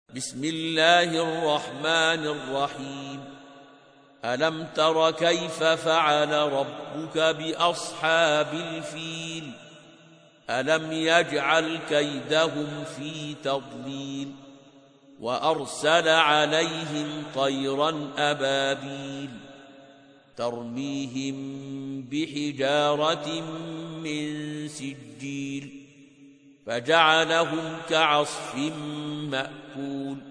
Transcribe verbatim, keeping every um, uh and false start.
بسم الله الرحمن الرحيم ألم تر كيف فعل ربك بأصحاب الفيل ألم يجعل كيدهم في تضليل وأرسل عليهم طيرا أبابيل ترميهم بحجارة من سجيل فجعلهم كعصف مأكول